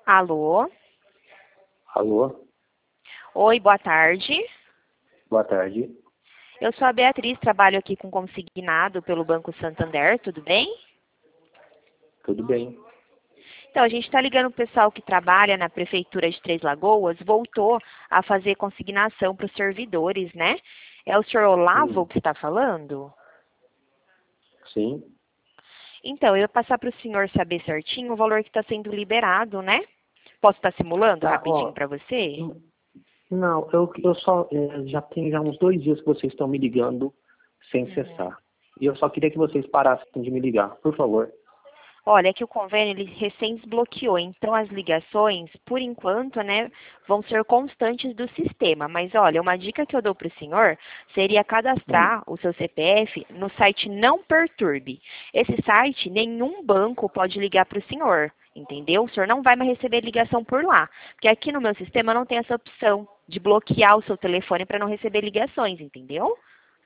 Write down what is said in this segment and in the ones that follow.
Alô? Alô, Oi, boa tarde. boa tarde. Eu sou a Beatriz, trabalho aqui com consignado pelo Banco Santander, tudo bem? Tudo bem? Então, a gente está ligando o pessoal que trabalha na Prefeitura de Três Lagoas, voltou a fazer consignação para os servidores, né? É o senhor Olavo que está falando? Sim. Então, eu ia passar para o senhor saber certinho o valor que está sendo liberado, né? Posso estar simulando Tá, rapidinho ó. para você? Não, eu só já tem já uns 2 dias que vocês estão me ligando sem cessar. E eu só queria que vocês parassem de me ligar, por favor. Olha, é que o convênio ele recém desbloqueou, então as ligações, por enquanto, né, vão ser constantes do sistema. Mas olha, uma dica que eu dou para o senhor seria cadastrar o seu CPF no site Não Perturbe. Esse site, nenhum banco pode ligar para o senhor, entendeu? O senhor não vai mais receber ligação por lá, porque aqui no meu sistema não tem essa opção de bloquear o seu telefone para não receber ligações, entendeu?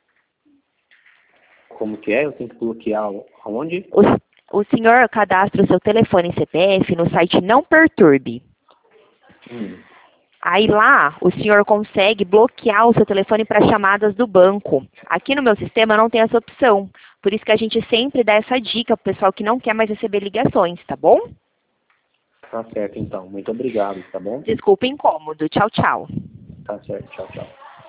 Como que é? Eu tenho que bloquear aonde? O senhor cadastra o seu telefone e CPF no site Não Perturbe. Hum, Aí lá, o senhor consegue bloquear o seu telefone para chamadas do banco. Aqui no meu sistema não tem essa opção. Por isso que a gente sempre dá essa dica para o pessoal que não quer mais receber ligações, tá bom? tá certo então. Muito obrigado, tá bom? Desculpa o incômodo. Tchau, tchau. Tá certo. Tchau, tchau.